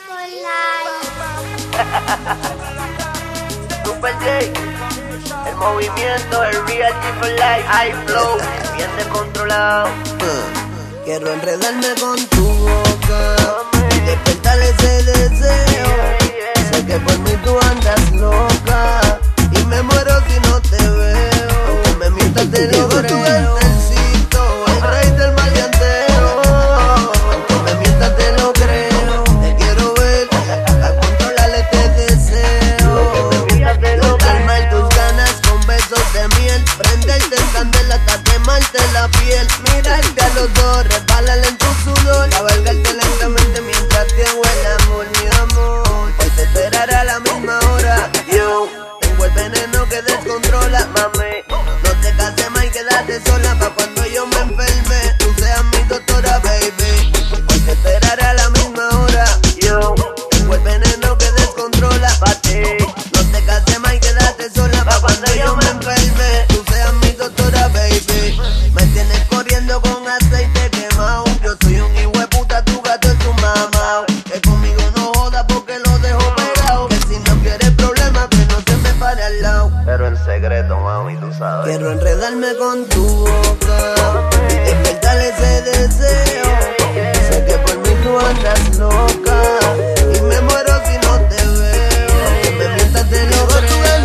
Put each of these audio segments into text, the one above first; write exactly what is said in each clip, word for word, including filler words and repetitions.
for life. Super J, el movimiento, el Real G for Life, high flow, bien descontrolado. Uh, quiero enredarme con tu boca y despertar ese deseo. Sé que por mí tú andas loca y me muero si no te veo. Aunque me mientas te lo creo. El rey del maleanteo. Aunque me mientas te lo creo. Te quiero ver a controlar este deseo. No calmar tus ganas con besos de miel. Prenderte en candela hasta quemarte la piel. Mirarte a los dos, resbalarle en tu sudor. Cabalgarte lentamente mientras te hago el amor, mi amor. Hoy te esperaré a la misma hora. Yo tengo el veneno que descontrola, mami. No te cases más y quédate sola pa' cuando yo me enferme. Tú seas mi doctora, baby. Hoy te esperaré a la misma hora. Yo tengo el veneno que descontrola, pa' ti. No te cases más y quédate sola pa' cuando yo me enferme. Tú seas mi doctora, baby. Me tienes corriendo con aceite quemado. Yo soy un hijo de puta, tu gato es tu mamá. Que conmigo no joda porque lo dejo pegado. Que si no quieres problemas, que no se me pare al lado. Pero en secreto, mami, tú sabes. Quiero enredarme con tu boca y despertar ese deseo. Sé que por mí tú andas loca y me muero si no te veo. Que me mientas te lo creo.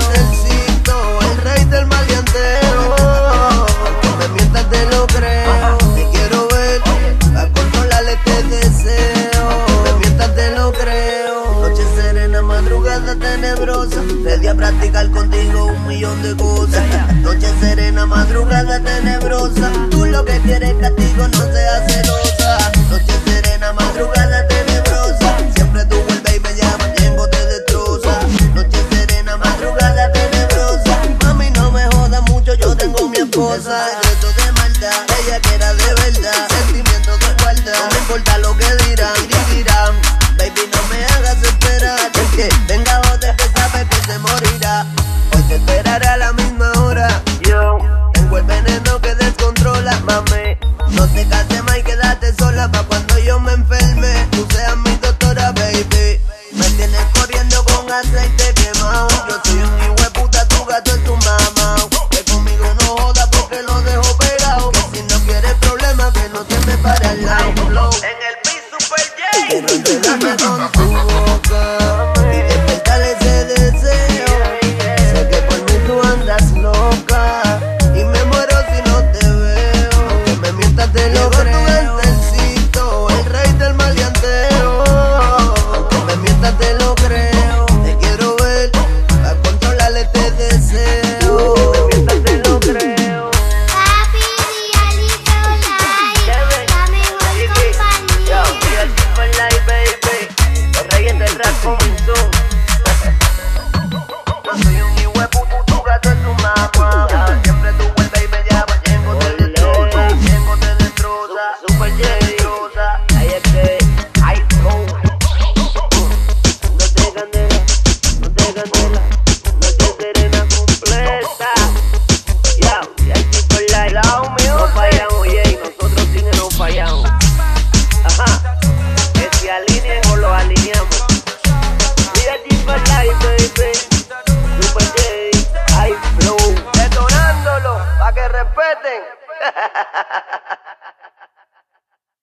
El rey del maleanteo. Que me mientas te lo creo. Te quiero ver a controlar este deseo. Que me mientas te lo creo. Noche serena, madrugada tenebrosa. Ready a practicar contigo un millón de cosas. Noche serena, madrugada tenebrosa. Tú lo que quieres castigo, no seas celosa. Noche serena, madrugada tenebrosa. Siempre tú vuelves y me llamas, llego te destroza. Noche serena, madrugada tenebrosa. Mami, no me jodas mucho, yo tengo mi esposa. Secreto de maldad, ella que era de verdad. Sentimiento de igualdad, no me importa lo que dirán, dirán. Baby, no me hagas esperar. El que venga joder que sabe que se morirá. Hoy te esperaré a la misma hora. Yo Tengo el veneno que descontrola, mami. No te cases más y quédate sola pa' cuando yo me enferme. Tú seas mi doctora, baby. Me tienes corriendo con aceite quemado. Yo soy un hijo de puta, tu gato es tu mamá. Que conmigo no joda porque lo dejo pegado. Que si no quieres problemas, que no se me pare al lado. en el beat, Super J. Quiero enredarme con tu boca y despertar ese deseo. Sé que por mí tú andas loca y me muero si no te veo. Aunque me mientas te lo creo. El rey del maleanteo. Aunque me mientas te lo creo. Te quiero ver a controlar este deseo. Me mientas te lo creo. Papi, Real for life. La mejor compañía. Yo, Real G for Life, baby. Los reyes del rap comenzó. Yo soy un hijo de puta, tu gato es tu mamá. Siempre tú vuelves y me llamas, llego te destroza, llego te destroza. Super J, destroza. Ahí es que hay flow. No te candela, no te candela. Noche serena completa. Ya, Real G for Life. No fallamos, oye, nosotros sí que no fallamos. Ajá, que si alineen o lo alineamos. Real G for Life, baby. Super J, high flow. Detonándolo, pa' que respeten.